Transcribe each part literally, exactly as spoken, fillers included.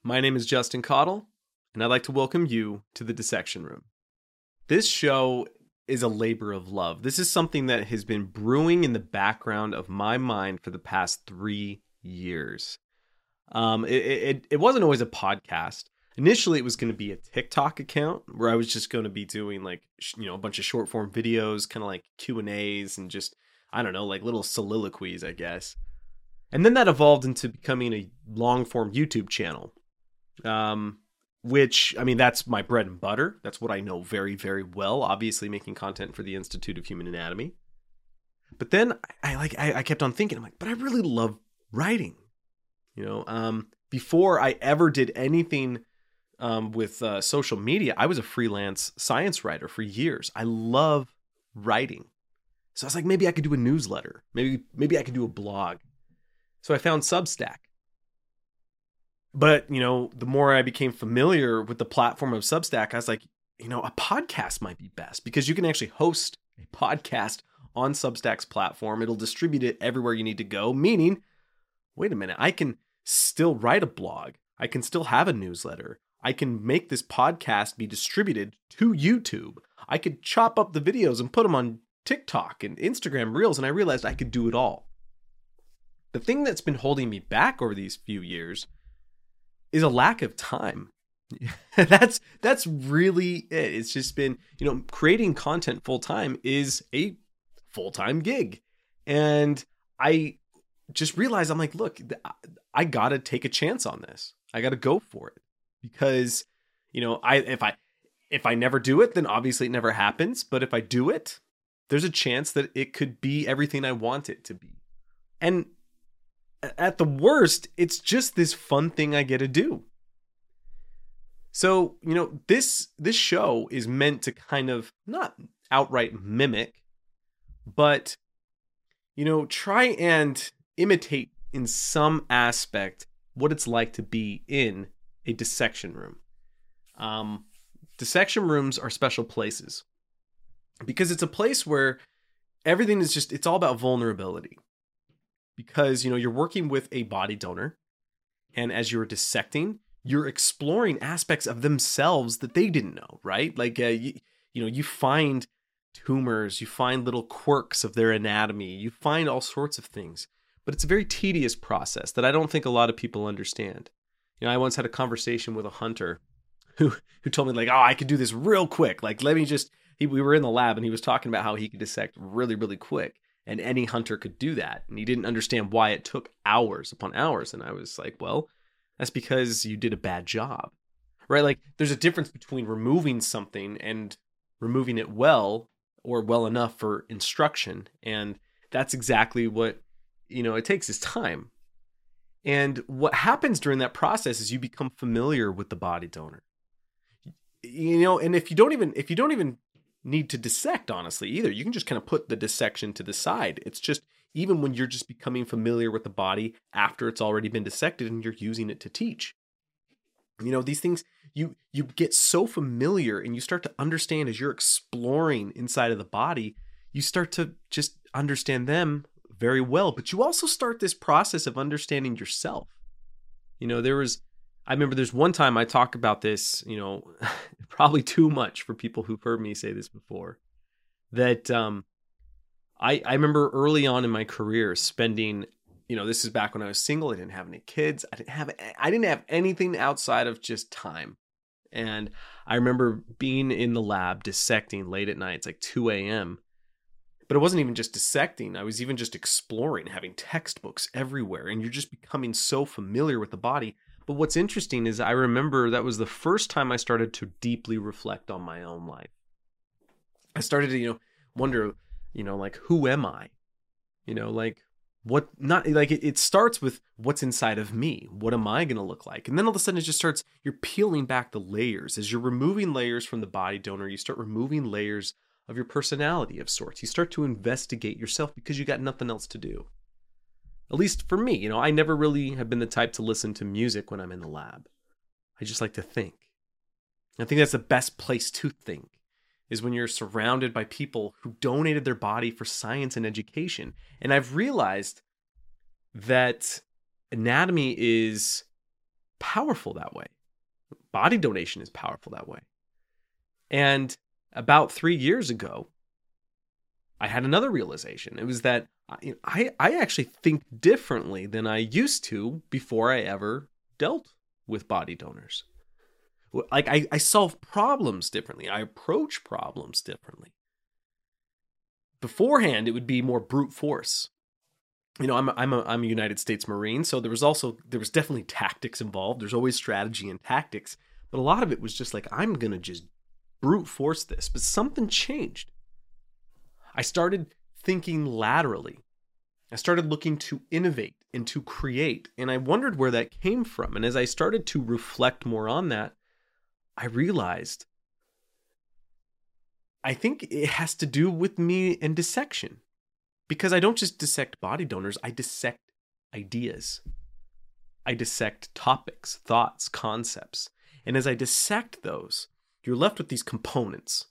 My name is Justin Cottle, and I'd like to welcome you to the Dissection Room. This show is a labor of love. This is something that has been brewing in the background of my mind for the past three years. Um, it, it, it wasn't always a podcast. Initially, it was going to be a TikTok account where I was just going to be doing like, you know, a bunch of short form videos, kind of like Q and A's and just, I don't know, like little soliloquies, I guess. And then that evolved into becoming a long form YouTube channel. Um, which, I mean, that's my bread and butter. That's what I know very, very well. Obviously making content for the Institute of Human Anatomy. But then I like, I, I kept on thinking, I'm like, but I really love writing. You know, um, before I ever did anything um, with uh, social media, I was a freelance science writer for years. I love writing. So I was like, maybe I could do a newsletter. Maybe, maybe I could do a blog. So I found Substack. But, you know, the more I became familiar with the platform of Substack, I was like, you know, a podcast might be best because you can actually host a podcast on Substack's platform. It'll distribute it everywhere you need to go, meaning, wait a minute, I can still write a blog. I can still have a newsletter. I can make this podcast be distributed to YouTube. I could chop up the videos and put them on TikTok and Instagram Reels, and I realized I could do it all. The thing that's been holding me back over these few years is a lack of time. that's that's really it. It's just been, you know, creating content full time is a full-time gig. And I just realized, I'm like, look, I got to take a chance on this. I got to go for it because, you know, I if I if I never do it, then obviously it never happens. But if I do it, there's a chance that it could be everything I want it to be. And at the worst, it's just this fun thing I get to do. So, you know, this this show is meant to kind of not outright mimic, but, you know, try and imitate in some aspect what it's like to be in a dissection room. Um, dissection rooms are special places because it's a place where everything is just, it's all about vulnerability. Because, you know, you're working with a body donor, and as you're dissecting, you're exploring aspects of themselves that they didn't know, right? Like, uh, you, you know, you find tumors, you find little quirks of their anatomy, you find all sorts of things. But it's a very tedious process that I don't think a lot of people understand. You know, I once had a conversation with a hunter who who told me, like, oh, I could do this real quick. Like, let me just, he, we were in the lab, and he was talking about how he could dissect really, really quick. And any hunter could do that. And he didn't understand why it took hours upon hours. And I was like, well, that's because you did a bad job, right? Like there's a difference between removing something and removing it well or well enough for instruction. And that's exactly what, you know, it takes is time. And what happens during that process is you become familiar with the body donor. You know, and if you don't even, if you don't even need to dissect, honestly, either. You can just kind of put the dissection to the side. It's just, even when you're just becoming familiar with the body after it's already been dissected and you're using it to teach. You know, these things, you you get so familiar and you start to understand as you're exploring inside of the body, you start to just understand them very well. But you also start this process of understanding yourself. You know, there was, I remember there's one time I talk about this, you know, probably too much for people who've heard me say this before, that um, I, I remember early on in my career spending, you know, this is back when I was single. I didn't have any kids. I didn't have, I didn't have anything outside of just time. And I remember being in the lab dissecting late at night. It's like two a.m. But it wasn't even just dissecting. I was even just exploring, having textbooks everywhere. And you're just becoming so familiar with the body. But what's interesting is I remember that was the first time I started to deeply reflect on my own life. I started to, you know, wonder, you know, like, who am I? You know, like, what, not, like, it, it starts with what's inside of me. What am I going to look like? And then all of a sudden it just starts, you're peeling back the layers. As you're removing layers from the body donor, you start removing layers of your personality of sorts. You start to investigate yourself because you got nothing else to do. At least for me, you know, I never really have been the type to listen to music when I'm in the lab. I just like to think. I think that's the best place to think, is when you're surrounded by people who donated their body for science and education. And I've realized that anatomy is powerful that way. Body donation is powerful that way. And about three years ago, I had another realization. It was that I, I actually think differently than I used to before I ever dealt with body donors. Like I, I solve problems differently. I approach problems differently. Beforehand, it would be more brute force. You know, I'm a, I'm a, I'm a United States Marine, so there was also, there was definitely tactics involved. There's always strategy and tactics, but a lot of it was just like, I'm going to just brute force this. But something changed. I started thinking laterally. I started looking to innovate and to create, and I wondered where that came from. And as I started to reflect more on that, I realized I think it has to do with me and dissection. Because I don't just dissect body donors, I dissect ideas. I dissect topics, thoughts, concepts. And as I dissect those, you're left with these components.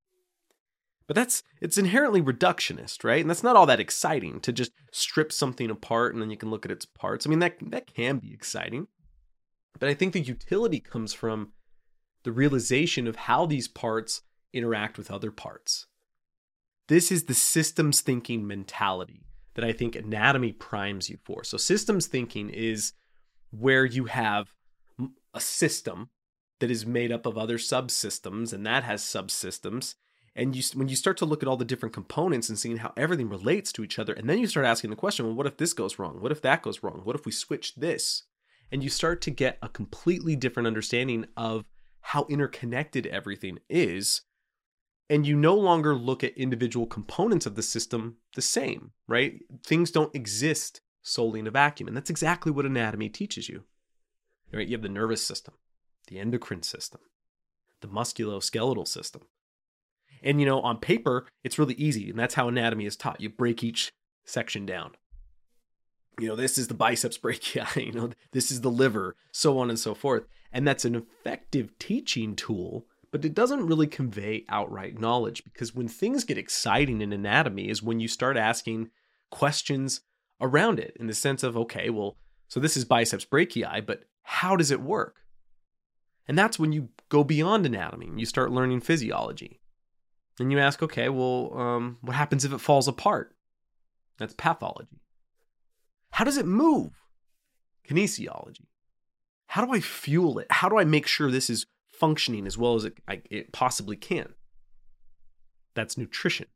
But that's, it's inherently reductionist, right? And that's not all that exciting to just strip something apart and then you can look at its parts. I mean, that that can be exciting. But I think the utility comes from the realization of how these parts interact with other parts. This is the systems thinking mentality that I think anatomy primes you for. So systems thinking is where you have a system that is made up of other subsystems, and that has subsystems. And you, when you start to look at all the different components and seeing how everything relates to each other, and then you start asking the question, well, what if this goes wrong? What if that goes wrong? What if we switch this? And you start to get a completely different understanding of how interconnected everything is. And you no longer look at individual components of the system the same, right? Things don't exist solely in a vacuum. And that's exactly what anatomy teaches you. Right? You have the nervous system, the endocrine system, the musculoskeletal system. And, you know, on paper, it's really easy. And that's how anatomy is taught. You break each section down. You know, this is the biceps brachii, you know, this is the liver, so on and so forth. And that's an effective teaching tool, but it doesn't really convey outright knowledge, because when things get exciting in anatomy is when you start asking questions around it in the sense of, okay, well, so this is biceps brachii, but how does it work? And that's when you go beyond anatomy and you start learning physiology. And you ask, okay, well, um, what happens if it falls apart? That's pathology. How does it move? Kinesiology. How do I fuel it? How do I make sure this is functioning as well as it, I, it possibly can? That's nutrition.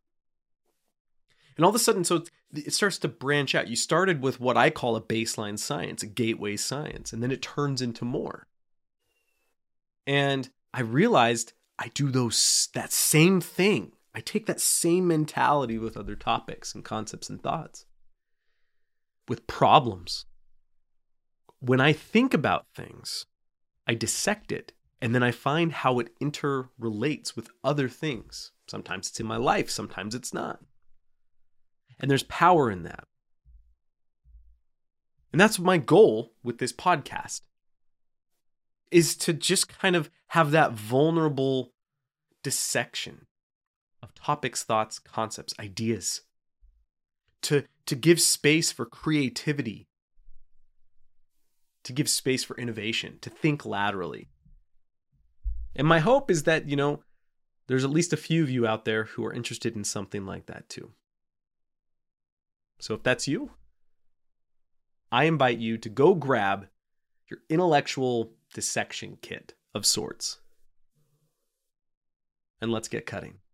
And all of a sudden, so it starts to branch out. You started with what I call a baseline science, a gateway science, and then it turns into more. And I realized I do those that same thing. I take that same mentality with other topics and concepts and thoughts. With problems. When I think about things, I dissect it, and then I find how it interrelates with other things. Sometimes it's in my life, sometimes it's not. And there's power in that. And that's my goal with this podcast, is to just kind of have that vulnerable dissection of topics, thoughts, concepts, ideas. To, to give space for creativity, to give space for innovation, to think laterally. And my hope is that, you know, there's at least a few of you out there who are interested in something like that too. So if that's you, I invite you to go grab your intellectual dissection kit of sorts. And let's get cutting.